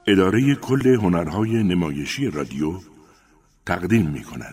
اداره کل هنرهای نمایشی رادیو تقدیم می‌کند.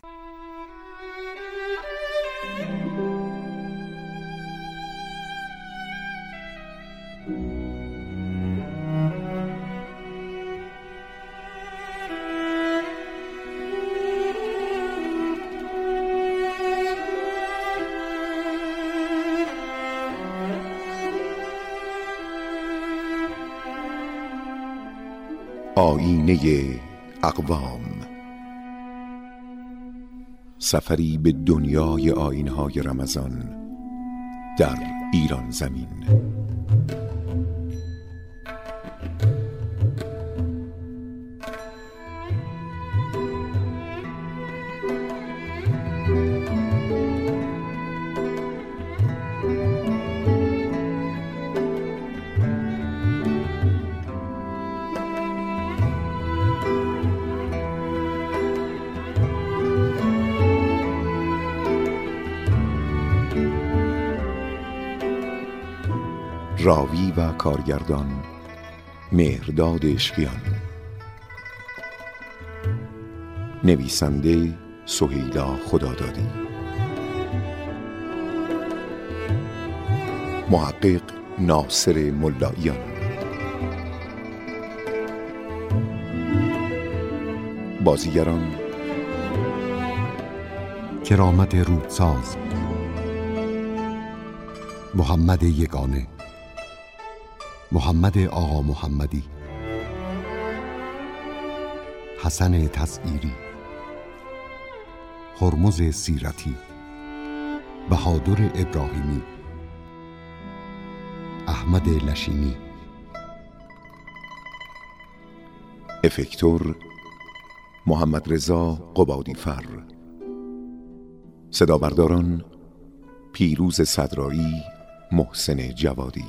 آیینه اقوام، سفری به دنیای آیین‌های رمضان در ایران زمین. راوی و کارگردان مهرداد عشقیان، نویسنده سهیلا خدادادی، محقق ناصر ملاییان، بازیگران کرامت رودساز، محمد یگانه، محمد آقا محمدی، حسن تسعیری، هرمز سیرتی، بهادر ابراهیمی، احمد لشینی، افکتور محمد رضا قبادیفر، صدابرداران پیروز صدرایی، محسن جوادی.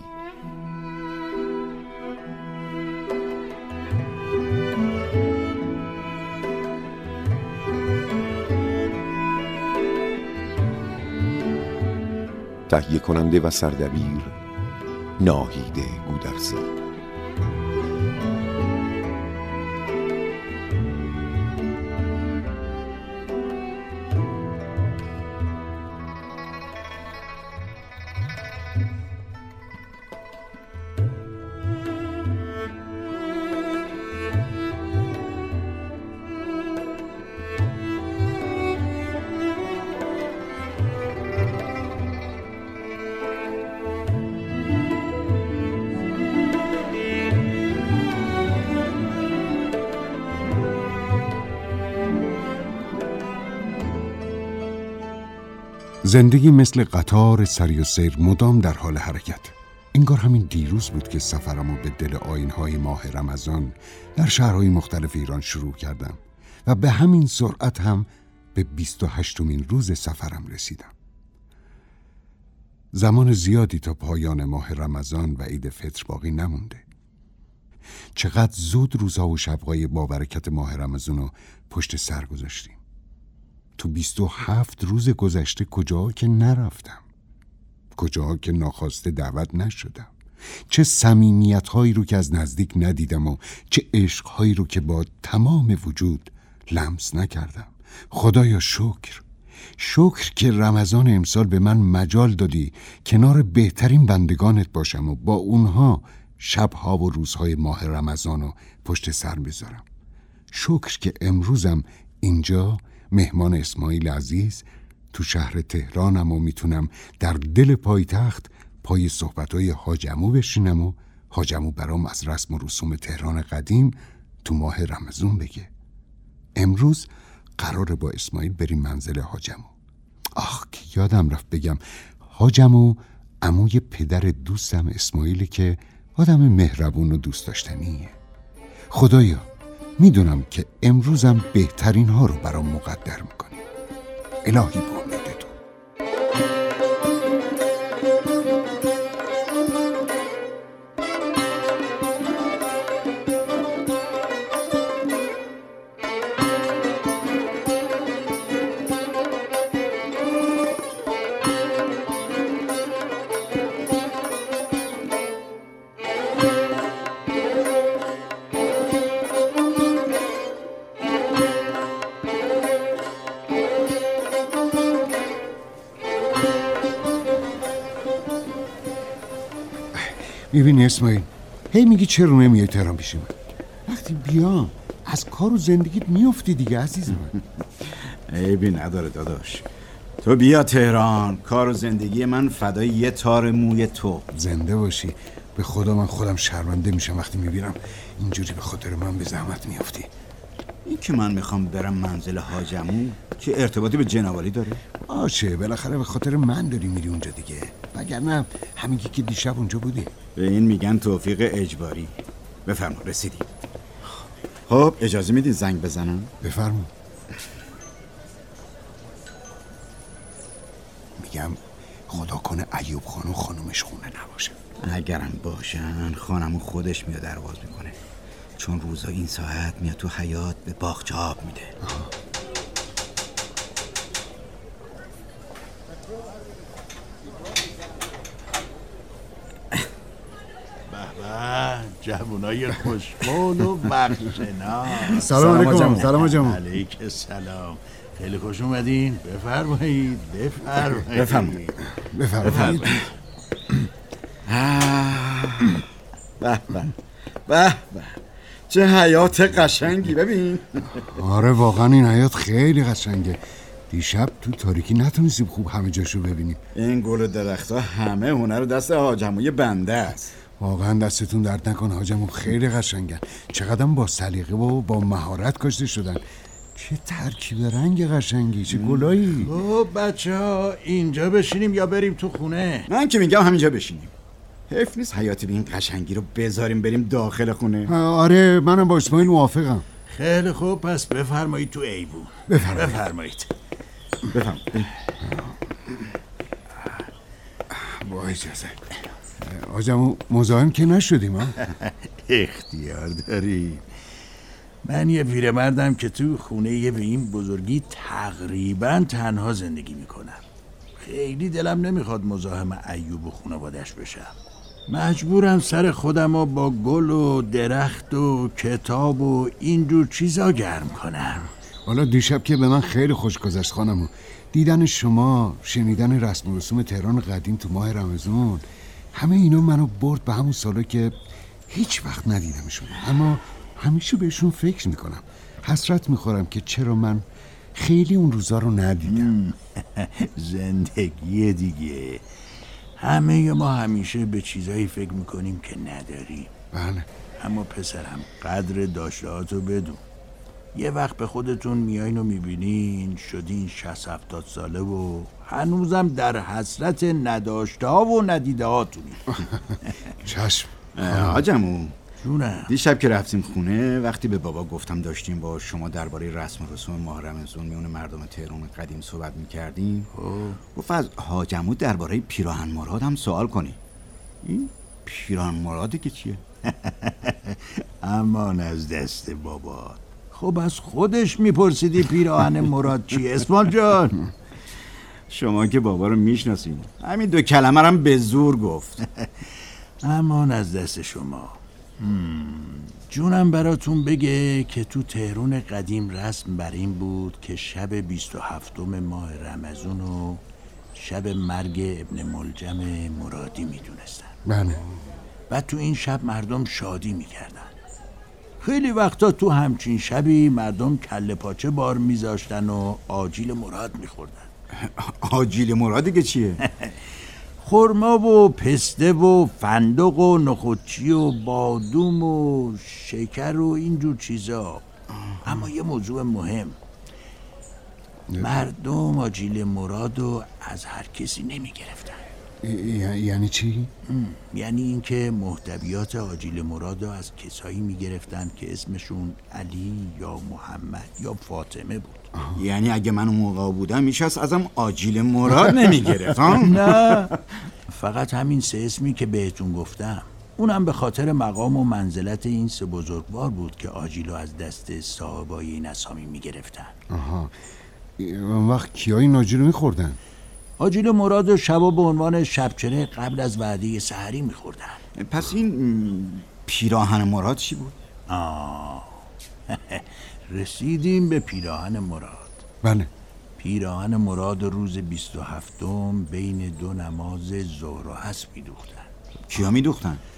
تهیه کننده و سردبیر ناهید گودرزی. زندگی مثل قطار سری و سیر مدام در حال حرکت. انگار همین دیروز بود که سفرمو به دل آیین‌های ماه رمضان در شهرهای مختلف ایران شروع کردم و به همین سرعت هم به 28مین روز سفرم رسیدم. زمان زیادی تا پایان ماه رمضان و عید فطر باقی نمونده. چقدر زود روزها و شب‌های با برکت ماه رمضان رو پشت سر گذاشتیم. تو 27 روز گذشته کجاها که نرفتم، کجاها که ناخواسته دعوت نشدم، چه صمیمیت‌هایی رو که از نزدیک ندیدم و چه عشق‌هایی رو که با تمام وجود لمس نکردم. خدایا شکر که رمضان امسال به من مجال دادی کنار بهترین بندگانت باشم و با اونها شب‌ها و روزهای ماه رمضان رو پشت سر بذارم. شکر که امروزم اینجا مهمان اسماعیل عزیز تو شهر تهرانم و میتونم در دل پایتخت پای صحبت‌های حاج عمو بشینم و حاج عمو برام از رسم و رسوم تهران قدیم تو ماه رمضان بگه. امروز قراره با اسماعیل بریم منزل حاج عمو. که یادم رفت بگم، حاج عمو عموی پدر دوستم اسماعیل که آدم مهربون و دوست داشتنیه. خدایا میدونم که امروزم بهترین ها رو برام مقدر میکنی. الهی با امید تو. میبینی اسماعیل، هی میگی چرا نمیای تهران پیش من؟ وقتی بیام از کار و زندگیت میافتی دیگه عزیز من. عیبی نداره داداش، تو بیا تهران، کار و زندگی من فدای یه تار موی تو. زنده باشی. به خدا من خودم شرمنده میشم وقتی میبینم اینجوری به خاطر من به زحمت میافتی. این که من میخوام برم منزل حاج عمو که ارتباطی به جنابعالی داره؟ باشه، بالاخره به خاطر من داری میری اونجا دیگه، وگرنه همینگی که دیشب اونجا بودی. به این میگن توفیق اجباری. بفرما رسیدیم. خب اجازه میدین زنگ بزنم؟ بفرما. میگم خدا کنه ایوب خان و خانومش خونه نباشه. اگرم باشن خانمو خودش میاد درواز میکنه، چون روزا این ساعت میاد تو حیاط به باغچه آب میده. جوانای خوشقول و وقتشناس. سلام علیکم. سلام جمع. علیک السلام. خیلی خوش اومدین. بفرمایید. بفرمایید. بفرمایید. به به به به، چه حیات قشنگی. ببین. آره واقعا این حیات خیلی قشنگه. دیشب تو تاریکی نتونستیم خوب همه جاشو ببینیم. این گل و درخت‌ها همه هنر دست حاج عموی بنده است. واقعا دستتون درد نکنه حاج عمو، خیلی قشنگن. چقدر با سلیقه و با مهارت کاشته شدن. چه ترکیب رنگ قشنگی، چه گلایی. خب بچه‌ها اینجا بشینیم یا بریم تو خونه؟ من که میگم همینجا بشینیم. حیف نیست حیاتی به این قشنگی رو بذاریم بریم داخل خونه. آره منم با اسماعیل موافقم. خیلی خوب، پس بفرمایید تو ایوون. بفرمایید. با اجازه. حاج عمو مزاحم که نشدیم ها؟ اختیار داری. من یه پیرمردم که تو خونه به این بزرگی تقریبا تنها زندگی میکنم. خیلی دلم نمیخواد مزاحم ایوب و خانواده‌اش بشم. مجبورم سر خودم رو با گل و درخت و کتاب و اینجور چیزا گرم کنم. حالا دیشب که به من خیلی خوش گذشت خانمو. دیدن شما، شنیدن رسم و رسوم تهران قدیم تو ماه رمضان، همه اینا منو برد به همون سالا که هیچ وقت ندیدمشون، اما همیشه بهشون فکر میکنم. حسرت میخورم که چرا من خیلی اون روزا رو ندیدم. زندگی دیگه. همه ما همیشه به چیزایی فکر میکنیم که نداریم. بله. اما پسرم قدر داشتهاتو بدون. یه وقت به خودتون میایین و میبینین شدین 60-70 ساله و هنوزم در حسرت نداشته ها و ندیده هاتونی. چشم. حاج عمو، جونم. دیشب که رفتیم خونه، وقتی به بابا گفتم داشتیم با شما درباره رسم و رسوم ماه رمضان میون مردم تهران قدیم صحبت میکردیم، گفت از حاج عمو درباره پیراهن مراد هم سوال کنی. این پیراهن مراده که چیه؟ امان از دست بابا. خب از خودش میپرسیدی پیراهن مراد چیه اسماعیل جان؟ شما که بابا رو میشناسین، همین 2 کلمه هم به زور گفت. امان از دست شما. جونم براتون بگه که تو تهران قدیم رسم بر این بود که شب 27 ماه رمضان رو شب مرگ ابن ملجم مرادی میدونستن. بله. و تو این شب مردم شادی میکردن. خیلی وقتا تو همچین شبی مردم کله پاچه بار میذاشتن و آجیل مراد میخوردن. آجیل مرادی که چیه؟ خرما و پسته و فندق و نخودچی و بادوم و شکر و اینجور چیزا. اما یه موضوع مهم، مردم آجیل مرادو از هر کسی نمی گرفتن. یعنی چی؟ یعنی اینکه محتویات آجیل مرادو از کسایی می گرفتن که اسمشون علی یا محمد یا فاطمه بود. یعنی اگه من اون موقع بودم میشست ازم آجیل مراد نمیگرفت؟ نه، فقط همین 3 اسمی که بهتون گفتم. اونم به خاطر مقام و منزلت این 3 بزرگوار بود که آجیلو از دست صاحبای این اسامی میگرفتن. آها. اون وقت کیایی این آجیلو میخوردن؟ آجیل مراد و شبا به عنوان شبچره قبل از وعده سحری میخوردن. پس این پیراهن مراد چی بود؟ رسیدیم به پیراهن مراد. بله. پیراهن مراد روز 27 بین 2 نماز ظهر و عصر میدوختن. کیا میدوختن؟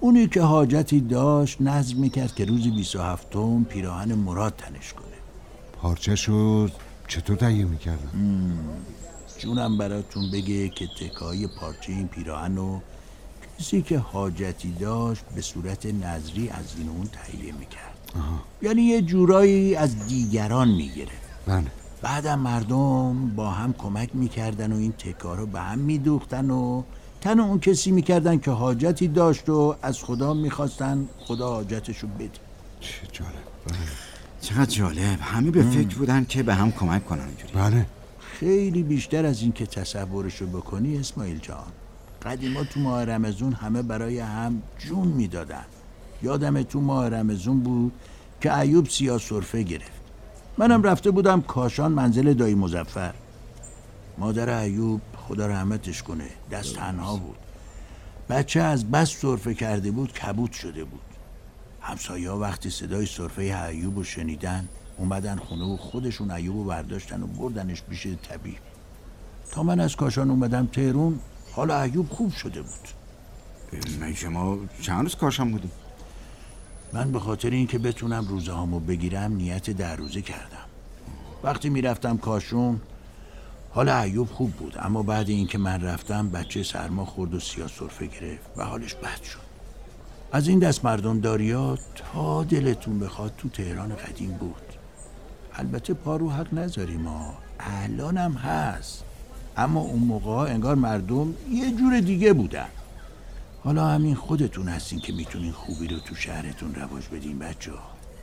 اونی که حاجتی داشت نظم میکرد که روز 27م پیراهن مراد تنش کنه. پارچه‌شو چطور تهیه میکردن؟ جونم براتون بگه که تکای پارچه این پیراهن رو کسی که حاجتی داشت به صورت نظری از این اون تهیه میکرد. یعنی یه جورایی از دیگران میگرفت. بله. بعدم مردم با هم کمک میکردن و این تکا رو به هم میدوختن و تن اون کسی میکردن که حاجتی داشت و از خدا میخواستن خدا حاجتشو بده. چه جالب. چقدر جالب. همه به فکر بودن که به هم کمک کنن اینجوری. بله. خیلی بیشتر از این که تصورشو بکنی اسماعیل جان. قدیما تو ماه رمضان همه برای هم جون میدادن. یادم تو ماه رمضان بود که ایوب سیاه سرفه گرفت. منم رفته بودم کاشان منزل دایی مظفر. مادر ایوب خدا رحمتش کنه دست تنها بود. بچه از بس سرفه کرده بود کبود شده بود. همسایه ها وقتی صدای سرفه ایوب رو شنیدن اومدن خونه و خودشون ایوب رو برداشتن و بردنش پیش طبیب. تا من از کاشان اومدم تهران حال ایوب خوب شده بود. شما چند روز کاشان بودی؟ من به خاطر اینکه بتونم روزه هامو بگیرم نیت 10 روزه کردم. وقتی میرفتم کاشون حال ایوب خوب بود، اما بعد اینکه من رفتم بچه سرما خورد و سیاه سرفه گرفت و حالش بد شد. از این دست مردمداریات تا دلتون بخواد تو تهران قدیم بود. البته پارو حق نذاریم ما، الانم هست، اما اون موقع انگار مردم یه جور دیگه بودن. حالا همین خودتون هستین که میتونین خوبی رو تو شهرتون رواج بدین. بچه‌ها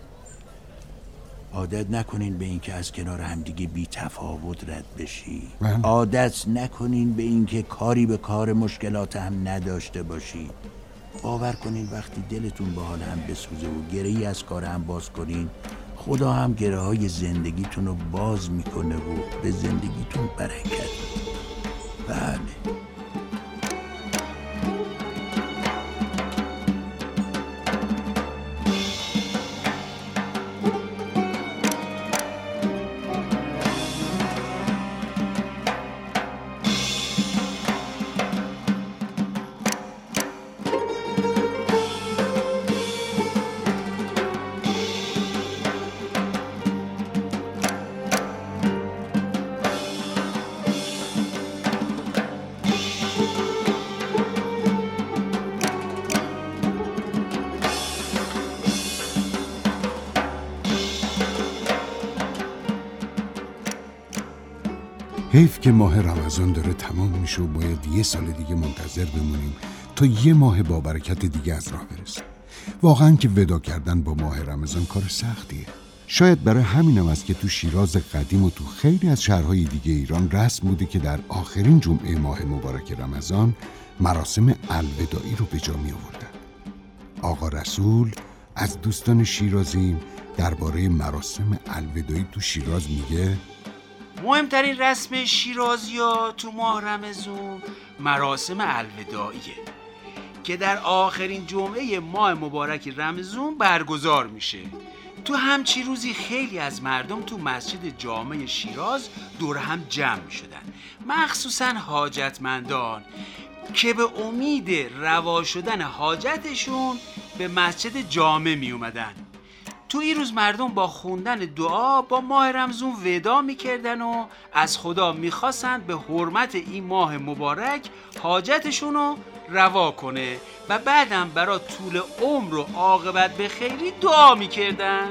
عادت نکنین به این که از کنار همدیگه بی تفاوت رد بشی. عادت نکنین به این که کاری به کار مشکلات هم نداشته باشید. باور کنین وقتی دلتون به حال هم بسوزه و گره‌ای از کار هم باز کنین، خدا هم گره های زندگیتون رو باز میکنه و به زندگیتون برکت میده. بله. حیف که ماه رمضان داره تمام میشه و باید 1 سال دیگه منتظر بمونیم تا 1 ماه با برکت دیگه از راه برسه. واقعا که ودا کردن با ماه رمضان کار سختیه. شاید برای همینم است که تو شیراز قدیم و تو خیلی از شهرهای دیگه ایران رسم بوده که در آخرین جمعه ماه مبارک رمضان مراسم الوداعی رو به جا می آوردن. آقا رسول از دوستان شیرازیم درباره مراسم الوداعی تو شیراز میگه مهمترین رسم شیرازی‌ها تو ماه رمضان مراسم الوداعیه که در آخرین جمعه ماه مبارک رمضان برگزار میشه. تو همچی روزی خیلی از مردم تو مسجد جامع شیراز دور هم جمع میشدن، مخصوصا حاجتمندان که به امید روا شدن حاجتشون به مسجد جامع می اومدن. تو این روز مردم با خوندن دعا با ماه رمضان ودا میکردن و از خدا میخواستن به حرمت این ماه مبارک حاجتشون رو روا کنه و بعدم برای طول عمر و عاقبت به خیری دعا میکردن.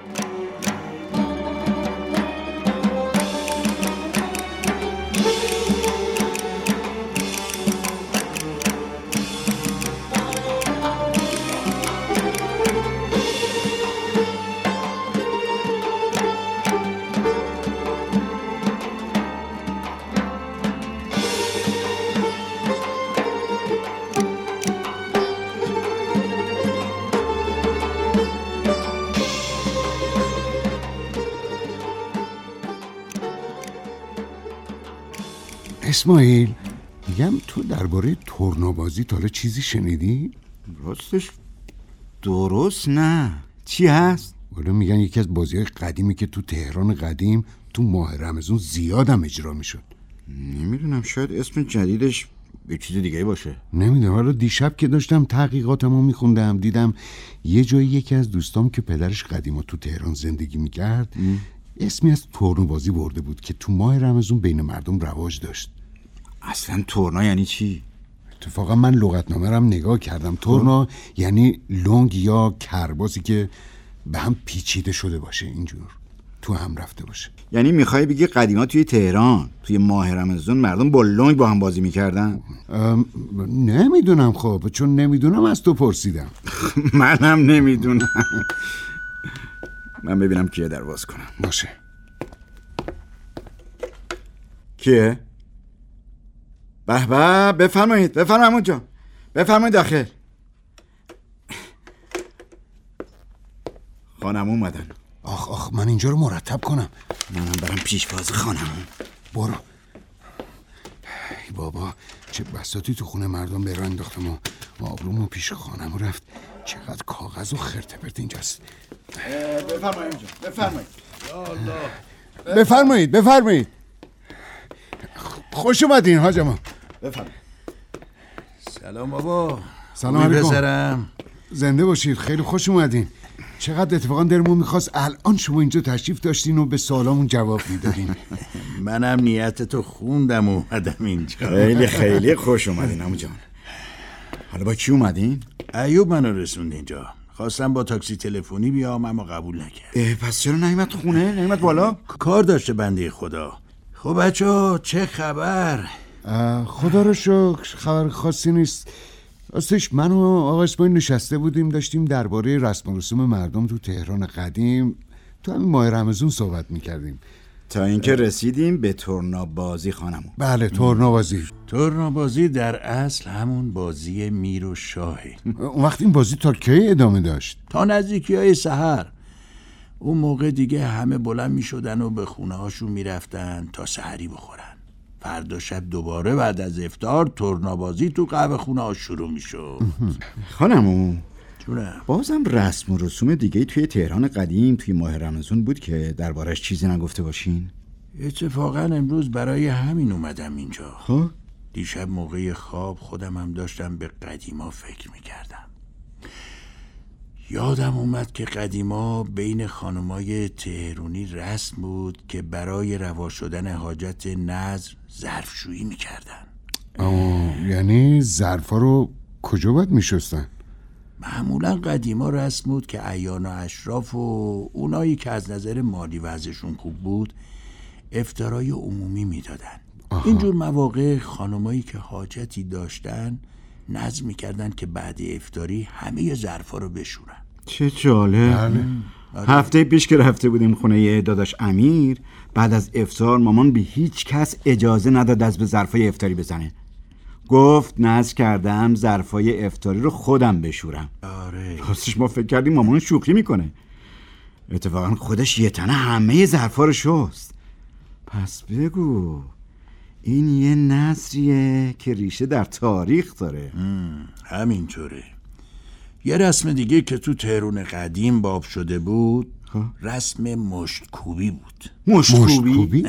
اسماعیل، میگم تو درباره تورنابازی تا حالا چیزی شنیدی؟ راستش درست نه. چی هست؟ ولی میگن یکی از بازی‌های قدیمی که تو تهران قدیم تو ماه رمضان زیادم اجرا میشد. نمیدونم، شاید اسم جدیدش یه چیز دیگه باشه. نمیدونم. حالا دیشب که داشتم تحقیقاتمو میخوندم دیدم یه جایی یکی از دوستام که پدرش قدیما تو تهران زندگی میکرد اسمی از تورنوبازی برده بود که تو ماه رمضان بین مردم رواج داشت. اصلا تورنا یعنی چی؟ اتفاقا من لغتنامه رم نگاه کردم. تورنا یعنی لنگ یا کرباسی که به هم پیچیده شده باشه، اینجور تو هم رفته باشه. یعنی میخوای بگی قدیما توی تهران توی ماه رمضان مردم با لنگ با هم بازی میکردن؟ نمیدونم. خب چون نمیدونم از تو پرسیدم. منم نمیدونم. من ببینم کیه در باز کنم. باشه. کیه؟ به به، بفرمایید اونجا، بفرمایید داخل. خانم اومدن. آخ من اینجا رو مرتب کنم. منم برم پیشواز خانم. برو. ای بابا چه بساطی تو خونه مردم به راه انداختم و آبرومو پیش خانم رفت. چقدر کاغذ و خرت پرت اینجاست. بفرمایید اونجا، بفرمایید. خوش اومدین حاج آقا. بفرمایید. سلام بابا. سلام علیکم. پسرم. زنده باشید. خیلی خوش اومدین. چقدر اتفاقا دلمون میخواست الان شما اینجا تشریف داشتین و به سوالامون جواب میدادین. منم نیتتو خوندم و اومدم اینجا. خیلی خوش اومدین عمو جان. حالا با کی اومدین؟ ایوب منو رسوند اینجا. خواستم با تاکسی تلفنی بیام اما قبول نکرد. پس چرا نیومد تو خونه؟ نیومد بالا؟ کار داشته بنده خدا. خب بچه‌ها چه خبر؟ خدا رو شکر خبر خاصی نیست. راستش من و آقا اسماعیل نشسته بودیم داشتیم درباره رسم و رسوم مردم تو تهران قدیم تو همین ماه رمضان صحبت میکردیم تا اینکه رسیدیم به تورنابازی خانمو. بله تورنابازی. تورنابازی در اصل همون بازی میر و شاهه. اون وقت این بازی تا کی ادامه داشت؟ تا نزدیکی‌های سحر. اون موقع دیگه همه بلند میشدن و به خونه هاشون میرفتن تا سحری بخورن. فردا شب دوباره بعد از افطار تورنابازی تو قهوه خونه ها شروع میشد. خانمو جونم. بازم رسم و رسوم دیگه توی تهران قدیم توی ماه رمضان بود که دربارش چیزی نگفته باشین؟ اتفاقا امروز برای همین اومدم اینجا. خب دیشب موقع خواب خودم هم داشتم به قدیما فکر میکردم. یادم اومد که قدیما بین خانمای تهرونی رسم بود که برای روا شدن حاجت نذر ظرفشویی میکردن. یعنی ظرفا رو کجا باید میشستن؟ معمولا قدیما رسم بود که اعیان و اشراف و اونایی که از نظر مالی وضعشون خوب بود افطارای عمومی میدادن. اینجور مواقع خانمایی که حاجتی داشتن نظم میکردن که بعد افطاری همه ظرفا رو بشورن. چه جالب. هفته پیش که رفته بودیم خونه داداش امیر، بعد از افطار مامان به هیچ کس اجازه نداد از به ظرفای افطاری بزنه. گفت نذر کردم ظرفای افطاری رو خودم بشورم. آره. راستش ما فکر کردیم مامان شوخی میکنه. اتفاقا خودش یه تنه همه ظرفا رو شست. پس بگو این یه نظریه که ریشه در تاریخ داره. همینطوره. یه رسم دیگه که تو تهران قدیم باب شده بود رسم مشتکوبی بود. مشتکوبی؟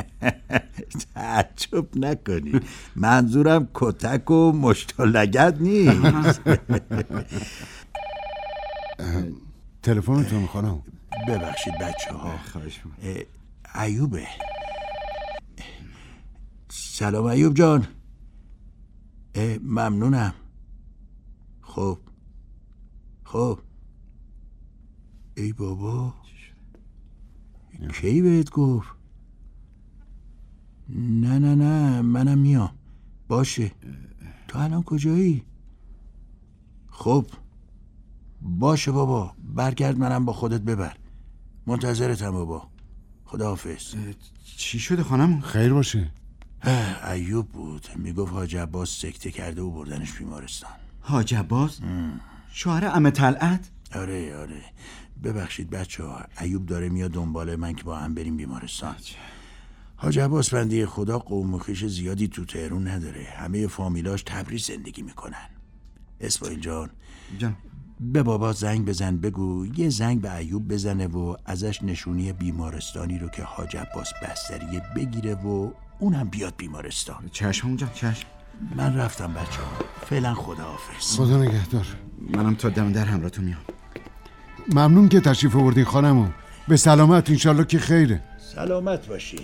تعجب نکنی، منظورم کتک و مشت و لگد نیست. تلفنتون خانم. ببخشید بچه ها. خواهش می‌کنم. ایوبه. سلام ایوب جان. ممنونم. خب ای بابا کی بهت گفت؟ نه منم میام. باشه. تو الان کجایی؟ خب باشه بابا، برگرد منم با خودت ببر. منتظرتم بابا. خداحافظ. چی شده خانم؟ خیر باشه. ایوب بود، میگفت حاج عباس سکته کرده و بردنش بیمارستان. حاج عباس؟ شوهر عمه طلعت؟ آره. ببخشید بچه ها، ایوب داره میاد دنبال من که با هم بریم بیمارستان. حاج عباس بنده خدا قوم و خویش زیادی تو تهران نداره. همه فامیلاش تبریز زندگی میکنن. اسماعیل جان به بابا زنگ بزن، بگو یه زنگ به ایوب بزنه و ازش نشونی بیمارستانی رو که حاج عباس بستریه بگیره و اونم بیاد بیمارستان. چشم اونجا چشم. من رفتم بچه ها. فعلا خداحافظ. خدا نگهدار. منم تا دم در همراهتون میام. ممنون که تشریف آوردین خانمو. به سلامت انشالله که خیره. سلامت باشی.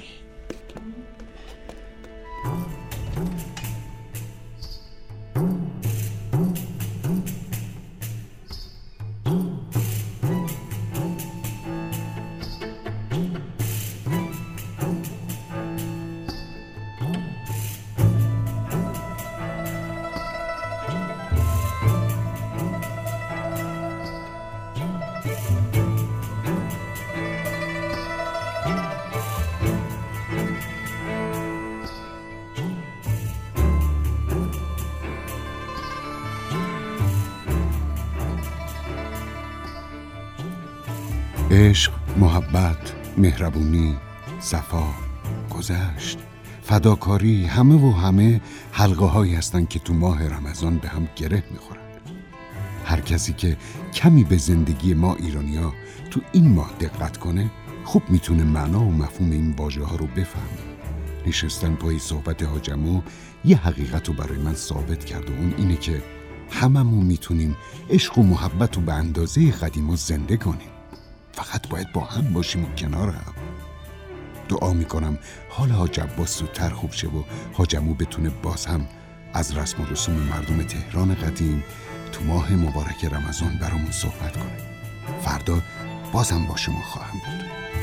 عشق، محبت، مهربونی، صفا، گذشت، فداکاری، همه حلقه هایی هستن که تو ماه رمضان به هم گره میخورن. هر کسی که کمی به زندگی ما ایرانیا تو این ماه دقت کنه خوب میتونه معنا و مفهوم این واژه ها رو بفهمه. نشستن پای صحبت حاج عمو یه حقیقت رو برای من ثابت کرد و اون اینه که هممون میتونیم عشق و محبت رو به اندازه قدیما زنده کنیم. فقط باید با هم باشیم و کنار هم. دعا میکنم حال حاج عباس زودتر خوب شه و حاج عمو بتونه باز هم از رسم و رسوم مردم تهران قدیم تو ماه مبارک رمضان برامون صحبت کنه. فردا بازم با شما خواهم بود.